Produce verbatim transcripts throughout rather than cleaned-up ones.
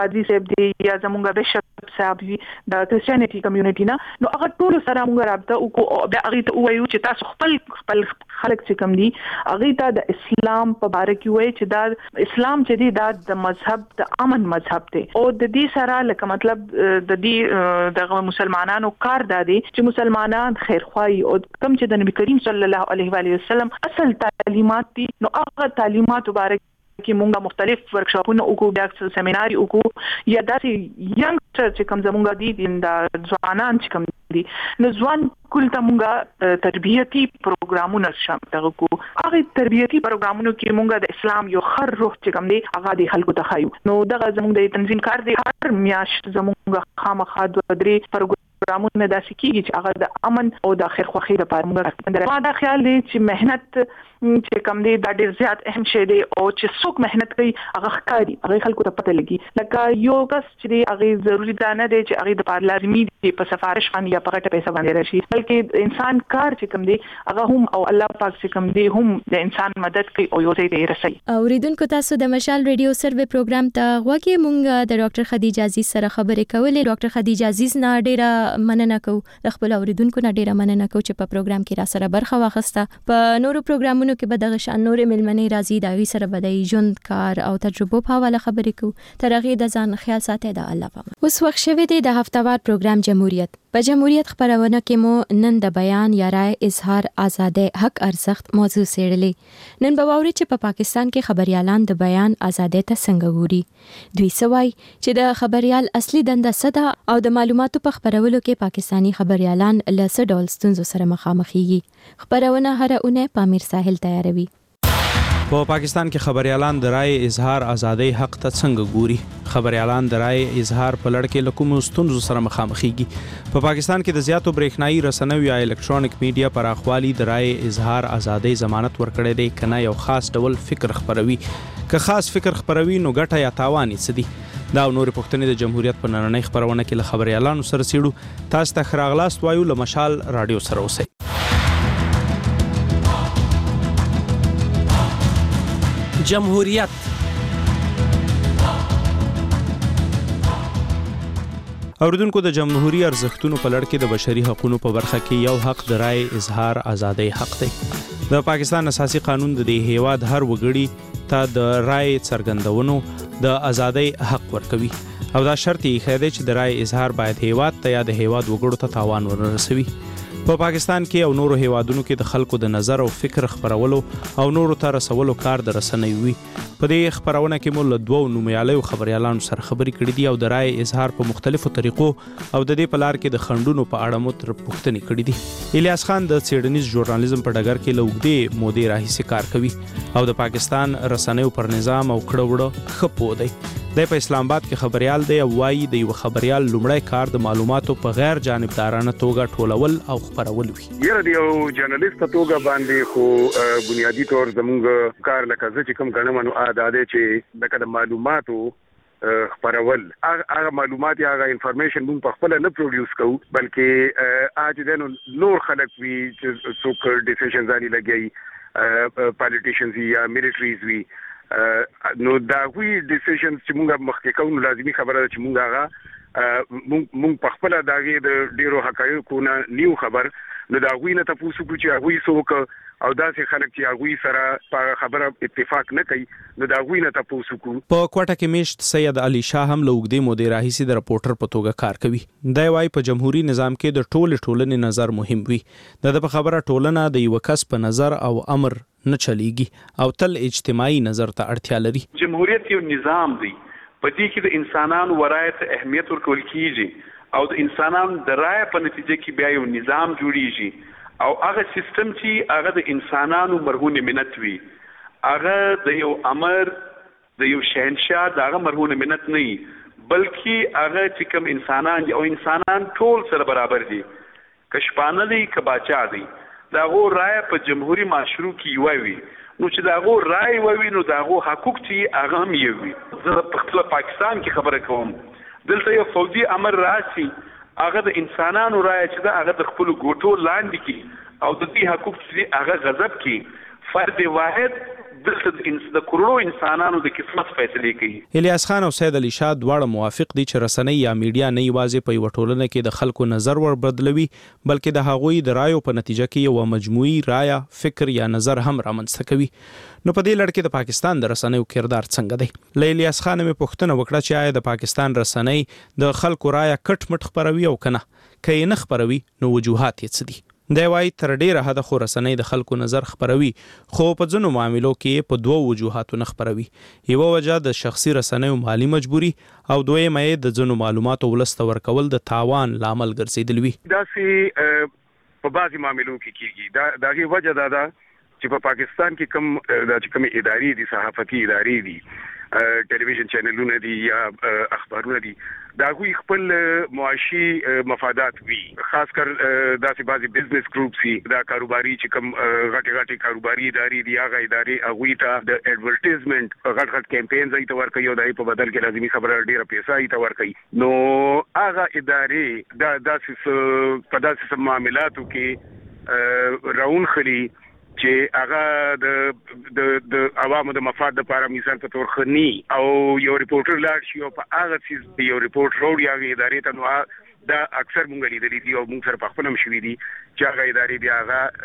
قاضي صاحب دی یا زمونږ بشپ صاحب دی د کرسچینټي کمیونټي نه نو هغه ټول سره موږ رابطه وکړو بیا هغه ته وایو چې تاسو خپل خپل خلک چې کوم دي هغه ته د اسلام په اړه کې وایي چې دا اسلام چې دی دا د مذهب د امن مذهب دی او د دې سره لکه مطلب د دې د مسلمانانو کار دی چې مسلمانان خیرخواهي او کوم چې د نبی کریم صلی الله علیه و علیه وسلم اصل تعلیمات دي نو هغه تعلیمات مبارک کې مونږه مختلف ورکشاپونه وکړو بیا سیمینار وکړو یا داسې ینګسټر چې کوم زمونږ دي د ځوانان چې کوم دي نو ځوان کول ته مونږه تربیتی پروګرامونه شامل کو هغه تربیتی پروګرامونو کې مونږه د اسلام یو خر روح چې کوم دي هغه د خلکو ته خایو نو دغه زمونږ د تنظیم کار دی هر میاشت زمونږ خامخا د درې پروګرامونه داسې کیږي چې هغه د امن او د خیرخواهي لپاره مونږه ما دا خیال دی چې مهنت چې کوم دی دا ډیر زیات اهم شی دی او چې څوک مهنت کوي هغه ښکاري هغه خلکو ته پته لګي لکه یو کس چې دی هغه ضروري دا نه دی چې هغه د پاره لازمي دی په سفارش باندې یا په غټه پیسې باندې راشي بلکې انسان کار چې کوم دی هغه هم او الله پاک چې کوم دی هم د انسان مدد کوي او یو ځای ته رسي. اوریدونکو تاسو د مشال ریډیو سروې پروګرام ته غوږی مونږ د ډاکټر خدیجه عزیز سره خبرې کولې. ډاکټر خدیجه عزیز نه ډیره مننه کوم د خپل اوریدونکو نه ډیره مننه کوم چې په پروګرام کې را سره برخه واخسته. په نورو پروګرامونو کې به دغه شان نورې ملمنې راځي د هغې سره به د ژوند کار او تجربو په حواله خبرې کوو. تر هغې د ځان خیال ساتئ د الله په امان. اوس وخت شوی دی د هفتهوار پروګرام جمهوریت. په جمهوریت خپرونه کې مو نن د بیان یا رائے اظهار ازادۍ حق ارزښت موضوع څېړلې. نن به واورئ چې په پاکستان کې خبریالان د بیان ازادۍ ته څنګه ګوري. دوی څه وایي چې د خبریال اصلي دنده څه ده او د معلوماتو په خپرولو کې پاکستاني خبریالان له څه ډول ستونزو سره مخامخېږي. خپرونه هره اونۍ په امیر ساحل تیاروي. په پاکستان کې خبريالان د رائے اظهار ازادۍ حق ته څنګه ګوري. خبريالان د رائے اظهار په لړ کې له کومو ستونزو سره مخامخېږي. په پاکستان کې د زیاتو برېښنایي رسنیو یا الکترونیک میډیا پراخوالي د رائے اظهار ازادۍ ضمانت ورکړی دی کنه یو خاص ډول فکر خپروي. که خاص فکر خپروي نو ګټه یا تاوان یې څه دي؟ دا او نورې پوښتنې د جمهوریت په نننۍ خپرونه کې له خبريالانو سره څېړو. تاسو ته ښه راغلاست وایو له مشال راډیو سره اوسئ. جمهوریت اوریدونکو د جمهوریت ارزښتونو په لړ کې د بشري حقوقو په برخه کې یو حق د رائے اظهار ازادۍ حق دی. د پاکستان اساسي قانون د دې هیواد هر وګړي ته د رائے څرګندونو د ازادۍ حق ورکوي او دا شرط یې ایښی دی چې د رائے اظهار باید هیواد ته یا د هیواد وګړو ته تاوان ونه رسوي. په پاکستان کې او نورو هیوادونو کې د خلکو د نظر او فکر خپرولو او نورو ته رسولو کار د رسنیو وي. په دې خپرونه کې مو له دوو نومیالیو خبریالانو سره خبرې کړې دي او د رائے اظهار په مختلفو طریقو او د دې په لار کې د خنډونو په اړه مو تر پوښتنې کړې دي. الیاس خان د څېړنیز ژورنالیزم په ډګر کې له اوږدې مودې راهیسې کار کوي او د پاکستان رسنیو پر نظام او کړه وړه ښه پوه دی. دی په اسلام آباد کې خبریال دی او وایي د یو خبریال لومړی کار د معلوماتو په غیر جانبدارانه توګه ټولول او خپرول وي. یره د یو جرنالیست توګه باندې خو بنیادی طور زموږ کار لکه زه چې کوم ګڼم نو دا دی چې لکه د معلوماتو خپرول هغه معلومات یا هغه انفارمیشن موږ په خپله نه پروډیوس کوو بلکې هغه چې دی نور خلک وي چې څوک ډیسیژنز باندې لګوي پالیټیشنز یا ملیټریز وي نو دا غوي ډیسیژنز چې موږ مخکې کوو نو لازمي خبره ده چې موږ هغه موږ په خپله د هغې د ډېرو حقایقو نه نیو خبر نو د هغوی نه تپوس وکړو چې هغوی څوک او داسې خلک چې هغوی سره په خبره اتفاق نه کوي نو د هغوی نه تپوس وکړو. په کوټه کې میشت سید علي شاه هم له اوږدې مودې راهیسې د رپورټر په توګه کار کوي. دی وایي په جمهوري نظام کې د ټولې ټولنې نظر مهم وي. د ده په خبره ټولنه د یوه کس په نظر او امر نه چلیږي او تل اجتماعي نظر ته اړتیا لري. جمهوریت یو نظام دی په دې کې د انسانانو ورایې ته اهمیت ورکول کیږي او د انسانانو د رایې په نتیجه کې بیا یو نظام جوړیږي او هغه سیستم چې هغه د انسانانو مرهون منت وي هغه د یو امر د یو شهنشاه د هغه مرهون منت نه وي بلکې هغه چې کوم انسانان او انسانان ټول سره برابر دي که شپانه دي که باچا دي د هغو رایه په جمهوري معاشرو کې یوه وي نو چې د هغو رایه ووي نو د هغو حقوق چې هغه هم یو وي. زه په خپله پاکستان کې خبره کوم دلته یو فوجي امر راسي هغه د انسانانو رایه چې ده هغه د خپلو ګوټو لاندې کړي او د دې حقوق چې هغه غضب کړي فرد واحد دلته د کروڑو انسانانو د قسمت فیصله کوي. الیاس خان او سید علي شاه دواړه موافق دي چې رسنۍ یا میډیا نه یوازې په یو ټولنه کې د خلکو نظر ور بدلوي بلکې د هغوی د رایو په نتیجه کې یو مجموعي رایه فکر یا نظر هم رامنځته کوي. نو په دې لړ کې د پاکستان د رسنیو کردار څنګه دی؟ له الیاس خان مې پوښتنه وکړه چې آیا د پاکستان رسنۍ د خلکو رایه کټ مټ خپروي او کنه که یې نه خپروي نو وجوهات یې څه دي؟ دی وايي تر ډیره حده خو رسنۍ د خلکو نظر خپروي خو په ځینو معاملو کې په دوو وجوهاتو نه خپروي. یوه وجه د شخصي رسنیو مالی مجبوري او دویمه یې د ځینو معلوماتو ولس ته ورکول د تاوان لامل ګرځېدل وي. داسې په بعضې معاملو کې کېږي. دا د هغې وجه دا ده چې په پاکستان کې کوم د چې کوم ادارې دي صحافتي ادارې دي ټلویزیون چینلونه دي یا اخبارونه دي دا غوي خپل معاشي مفادات وي خاص کر داسې بعضي بزنس ګروپس دي دا کاروباري چې کوم غټي غټي کاروباري ادارې دي هغه ادارې هغوی ته د ایڈورټایزمنت غټ غټ کمپاینز ای ته ورکوي او دای په بدل کې لازمي خبره ډیره پیسې ای ته ورکوي. نو هغه ادارې دا داسې په داسې معاملاتو کې راون خلی چې هغه د د د عوامو د مفاد لپاره مثال په تور خني او یو ریپورټر لاړ شي او په هغه څه یو ریپورټ وروړي هغه ادارې ته نو دا اکثر مونږ لیدلي دي او مونږ سره په خپل هم شوي دي چې هغه ادارې بیا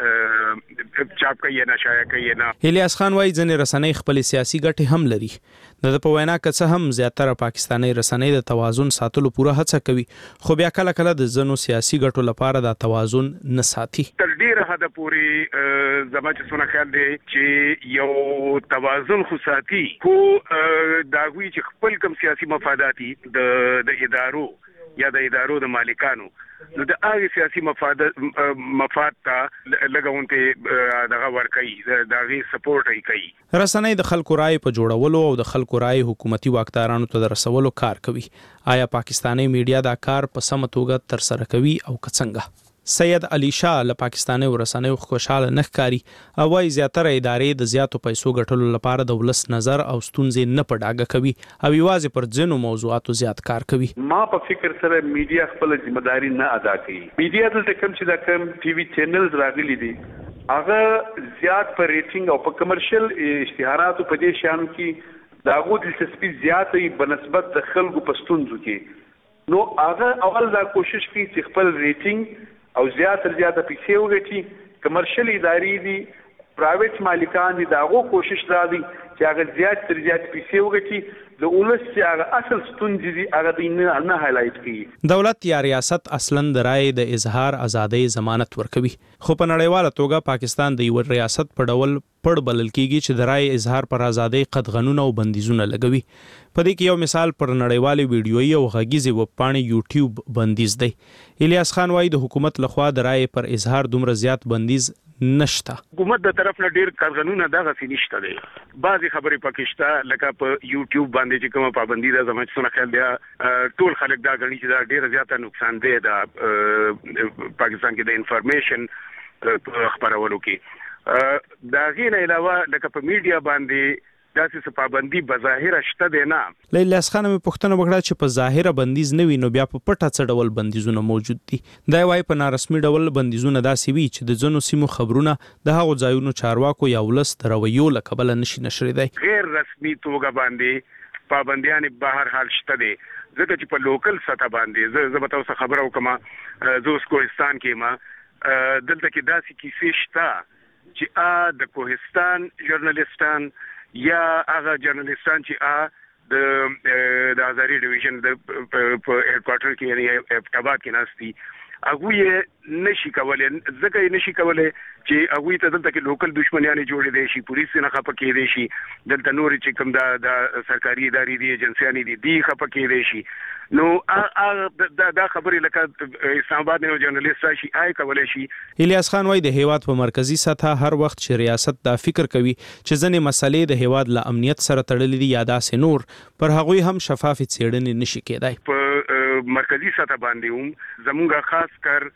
هغه چاپ کوي نه شایع کوي نه. الیاس خان وايي ځینې رسنۍ خپل سیاسي ګټې هم لري. د په وینا که څه هم زیاتره پاکستاني رسنۍ د توازن ساتلو پوره هڅه کوي خو بیا کله کله د ځینو سیاسي ګټو لپاره د توازن نه ساتي. تر ډیره حد پورې زما چې څونه خیال دی چې یو توازن خو ساتي خو دا غوي چې خپل کوم سیاسي مفادات د د ادارو یا د ادارو د مالکانو نو د هغه سیاسي مفاد مفاد ته لګونته دغه ورکړي د هغه سپورټ یې کوي. رسنۍ د خلکو رائے په جوړولو او د خلکو رائے حکومتي واکدارانو ته رسولو کار کوي. آیا پاکستاني میډیا دا کار په سمه توګه تر سره کوي او که څنګه؟ سید علي شاه له پاکستاني ورسنیو خوشاله نه ښکاري او وايي زیاتره ادارې د زیاتو پیسو ګټلو لپاره د ولس نظر او ستونزې نه په ډاګه کوي او یوازې پر ځینو موضوعاتو زیات کار کوي. ما په فکر سره میډیا خپل ځمېداري نه ادا کوي. میډیا دلته کوم چې دا کوم ټي وي چینلز راغلي دي هغه زیات په ریټینګ او په کمرشل اشتهاراتو په دې شان کې دا غو دلچسپي زیاتې بنسبت د خلکو په ستونزو کې نو هغه اول دا کوشش کوي چې خپل ریټینګ او زیات تر زیاته پیسې وګټي. کمرشل ادارې دي پرایویټ مالکان دي داغو کوشش را دي چې هغه زیات تر زیات پیسې وګټي د ولس چې هغه اصل ستونزې دي هغه دوی نه نه هایلایټ کوي. دولت یا ریاست اصلاً د رایې د اظهار ازادۍ ضمانت ورکوي خو په نړیواله توګه پاکستان د یو ریاست په ډول پړ بلل کیږي چې د رایې اظهار پر ازادۍ قدغنونه او بندیزونه لګوي. په دې کې یو مثال پر نړیوالې ویډیويي او غږیزې وبپاڼې یوټیوب بندیز دی. الیاس خان وايي د حکومت لخوا د رایې پر اظهار دومره زیات بندیز نشته. حکومت د طرف نه ډیر قانونونه دغه څه نشته دی. بعضی خبرې پکې لکه په یوټیوب باندې چې کومه پابندي ده زما څونه خیال دی ټول خلک دا غني چې دا ډیر زیاته نقصان دی د پاکستان کې د انفارمیشن خبرولو کې. دا غیر علاوه لکه په میډیا باندې داسې څه پابندي بظاهر شته دی نه. الیاس خان مې پوښتنه وکړه چې په ظاهره بندیز نه وي نو بیا په پټه څه ډول بندیزونه موجود دي؟ دا وايي په نارسمي ډول بندیزونه داسې وي چې د ځینو سیمو خبرونه د هغو ځایونو چارواکو یا ولس د رویو له کبله نشي نشریدای. غیر رسمي توګه باندې پابندیان په هر حال شته دي ځکه چې په لوکل سطح باندې زه به تاسو خبرو کوم زه اوس کوهستان کې ما دلته کې داسې کیسې شته چې ا د کوهستان ژورنالیستان یا هغه جرنالستان چې ا د د ازاري ډیویژن د په هډ کوارټر کې یعنی ابتابات کې ناشتي هغه یې نشي کولای ځکه یې نشي کولای چې هغه ته دلته کې لوکل دښمنیانه جوړې دي شي پولیس نه خپه کې دي شي دلته نور چې کوم دا د سرکاري ادارې دي ایجنسيانې دي دی خپه کې دي شي نو دا دا خبرې لکه اسلام آباد نه جرنالست شي آی کولای شي. الیاس خان وايي د هیواد په مرکزی سطح هر وخت چې ریاست دا فکر کوي چې ځنې مسلې د هیواد له امنیت سره تړلې دي یا داسې نور پر هغوی هم شفاف څېړنې نشي کېدای. په مرکزی سطح باندې هم زموږه خاص کر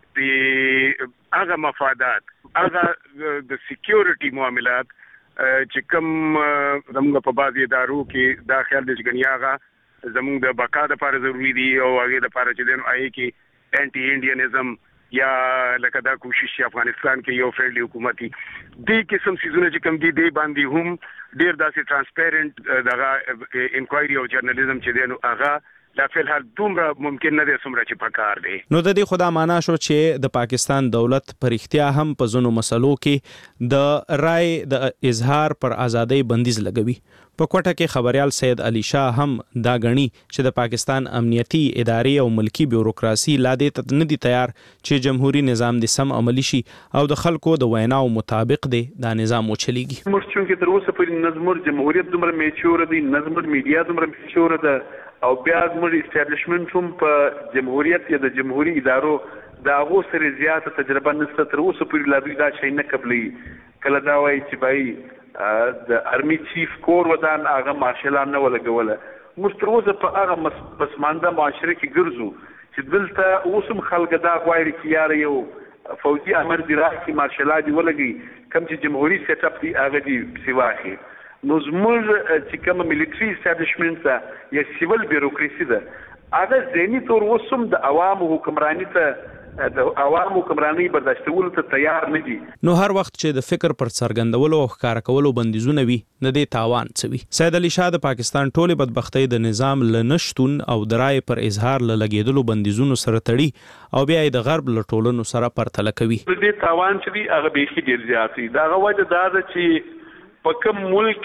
د هغه مفادات هغه د سکیورټي معاملات چې کوم زموږ په بعضي ادارو کې دا خیال د ځګنیاغه زموږ د بقا لپاره ضروری دي او هغه لپاره چې دنو آی کې انټي انډینیزم یا لکه دا کوشش چې افغانستان کې یو فیرلی حکومتي دې قسم سيزونه چې کوم دي دې باندې هم ډیر داسې ترانسپیرنت دغه انکوایري او جرنالیزم چې دی نو هغه لا فل حال دومره ممکن نه دی څومره چې پکار دی. نو د دې خدا معنا شو چې د پاکستان دولت پر اختیا هم په زونو مسلو کې د رائے د اظهار پر ازادۍ بندیز لګوي. په کوټه کې خبريال سید علي شاه هم دا غني چې د پاکستان امنیتي ادارې او ملکی بیوروکراسي لا دې نه دي تیار چې جمهوریت نظام د سم عملی شي او د خلکو د ویناو مطابق دی دا نظام وچلیږي. مرچون کې تر اوسه په نظم جمهوریت دومره میچور دي، نظم میډیا دومره میچور ده او بیا زموږ اسټابلیشمنت هم په جمهوریت یا د جمهوریت ادارو د هغو سره زیاته تجربه نشته. تر اوسه پورې لا دوی دا شی نه قبلي. کله دا وایي چې بای د ارمی چیف کور ودان هغه مارشلان نه ولګوله. موږ تر اوسه په هغه پسمانده معاشره کې ګرځو چې دلته اوس هم خلک دا غواړي چې یاره یو فوجي امر دی راکړي مارشلا دي ولګي کوم چې جمهوریت سیټ اپ دی هغه دی سیواخي. نو زموږ چې کوم ملټري اسټابلیشمنت یا سیول بیوروکراسي ده هغه ځینی تور وسوم د عوامو حکمرانی ته د عوامو حکمرانی برداشتولو ته تیار نه دي. نو هر وخت چې د فکر پر څرګندولو او ښکار کولو بندیزونه وي نه دی تاوان څوي. سید علي شاه د پاکستان ټوله بدبختی د نظام لنشتون او درای پر اظهار لګیدلو بندیزونو سره تړي او بیا د غرب له ټولنو سره پرتله کوي. د دې تاوان چې دی هغه به ډیر زیات دی. دا غوډه دا چې په کوم ملک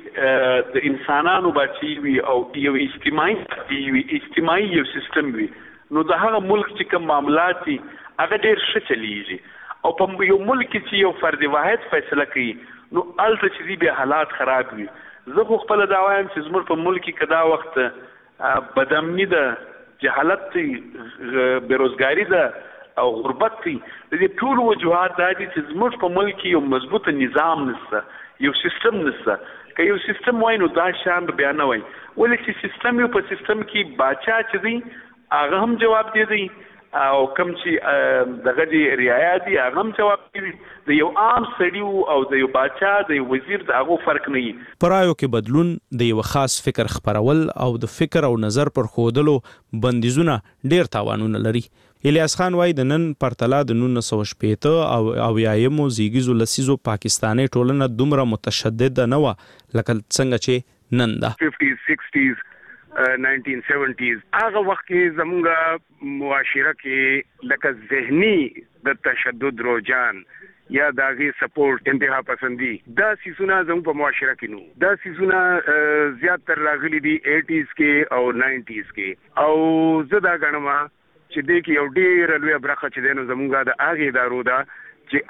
کې د انسانانو بچي وي او یو اجتماعي وي اجتماعي یو سیستم وي نو د هغه ملک چې کوم معاملات دي هغه ډیر ښه چلیږي او په یو ملک کې یو فرد واحد فیصله کوي نو الته چې دی به حالات خراب وي. زه خو خپل دا وایم چې زموږ په ملک کې کدا وخت بدامنی ده، جهالت دی، بیروزګاری ده او غربت دی. د دې ټول وجوهات دا دي چې زموږ په ملک کې یو مضبوط نظام نشته، یو سیستم نشته. که یو سیستم وای نو دا شان بیا نه وای. ولې چې سیستم یو په سیستم کې باچا چې دی هغه هم جواب دی دی او کوم چې دغه دی رعایا دی هغه هم جواب دی. د یو عام سړی او د یو باچا د یو وزیر د هغه فرق نه وي. پرایو کې بدلون د یو خاص فکر خپرول او د فکر او نظر پر خودلو بندیزونه ډیر تاوانونه لري. الیاس خان وای د نن پرتلا د نولس سوه شپېته او اویایمو زیږیزو لسیزو پاکستاني ټولنه دومره متشدد نه و لکه څنګه چې نن ده. ففټیز سکسټیز ناینټین سیونټیز هغه وخت کې زموږه معاشره کې لکه ذهني د تشدد روجان یا داغي سپورټ انتها پسندي دا سيزونه زموږ په معاشره کې نو دا سيزونه زیات تر راغلي دي ایټیز کې او ناینټیز کې او زدا غنما چې دې کې یو ډېر لوی برخه چې دینو زموږه د هغه ادارو ده چې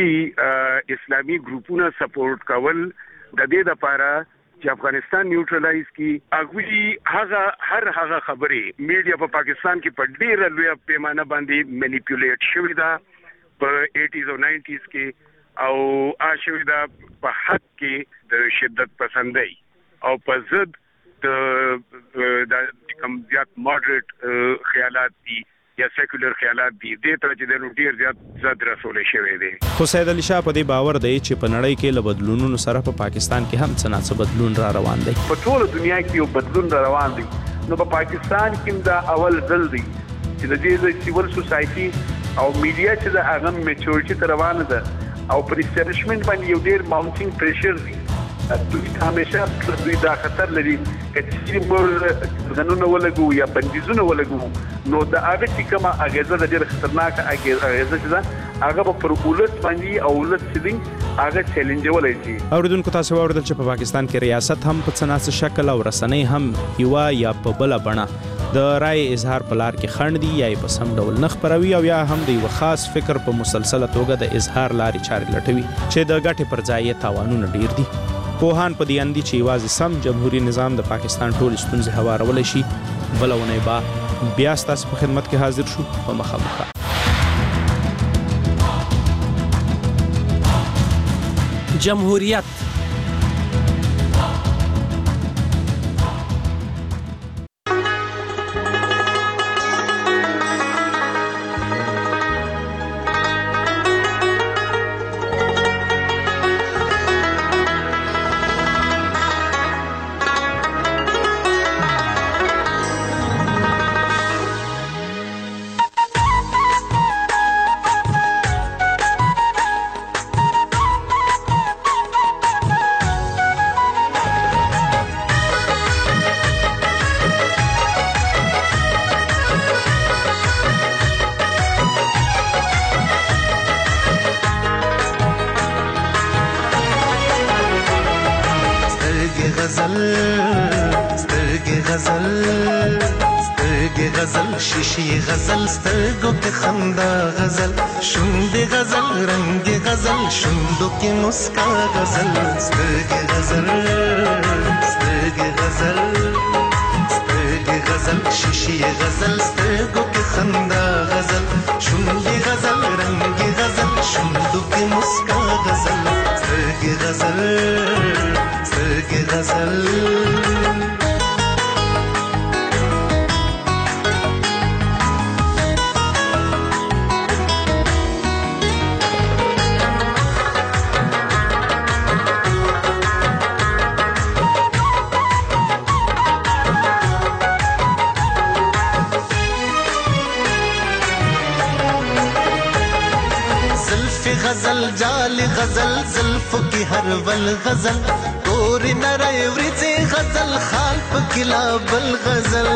هغوی اسلامي ګروپونه سپورټ کول د دې لپاره چې افغانستان نیوټرلایز کی. هغوی هغه هر هغه خبرې میډیا په پاکستان کې په ډېر لوی پیمانه باندې مینیپولیټ شوې ده په ایټیز او ناینټیز کې او آشوي ده په حق کې د شدت پسندۍ او په ضد د کم زیات ماډریټ خیالات دي یا سیکولر خیالات دي د ته چې د ډیر زیات زد رسولې شوی دی. خو سید علي شاه په دې باور دی چې په نړۍ کې له بدلونونو سره په پاکستان کې هم څه نه څه بدلون را روان دی. په ټول دنیا کې یو بدلون را روان دی. نو په پاکستان کې دا اول ځل دی چې د دې سیول سوسایټي او میډیا چې د هغه میچورټي ته روانه ده او پر اسټابلیشمنت باندې یو ډیر ماونټینګ پریشر دی. دوی همیشه دوی دا خطر لري چې موږ قانون ولګو یا بندیزونه ولګو نو دا هغه چې کومه اغیزه د ډېر خطرناک اغیزه چې ده هغه په پرولت باندې او ولت سیدینګ هغه چیلنج ولای شي. اوریدونکو تاسو اوریدل چې په پاکستان کې ریاست هم په څناسه شکل او رسنۍ هم یو یا په بل بڼه د رائے اظهار په لار کې خنډ دي یا په سم ډول نه خپروي او یا هم د یو خاص فکر په مسلسله توګه د اظهار لارې چارې لټوي چې د ګټې پر ځای تاوانونه ډیر دي. پوهان په دې اندي چې یوازې سم جمهوریت نظام د پاکستان ټول ستونزې هوارولای شي. بلونه با بیا ستاسو په خدمت کې حاضر شو په مخامخ. جمهوریت سترګې غزل سترګې غزل شیشې غزل سترګو کې خندا غزل شونډې غزل رنګې غزل شونډو کې مسکا غزل سترګې غزل سترګې غزل سترګې غزل شیشې غزل سترګو کې خندا غزل شونډې غزل رنګې غزل شونډو کې مسکا غزل سترګې غزل سترګې غزل غزل جال غزل زلفو کی ہر ول غزل تور نرے ورځې غزل خال پکلا بل غزل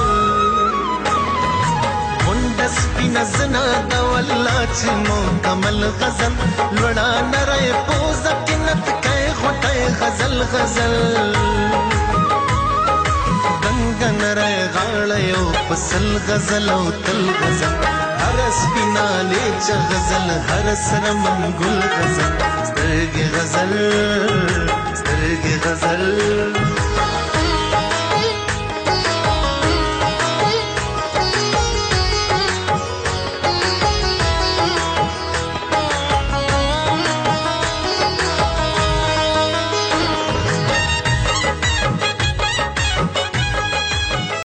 منډس پینا زنا د والله چې مکمل غزل لوړا نرے پوز کینت کای غټه غزل غزل دنګ نرے غاړه یو پسل غزل او تل غزل هر سپینا لیچ غزل هر سر منگل غزل سترګې غزل سترګې غزل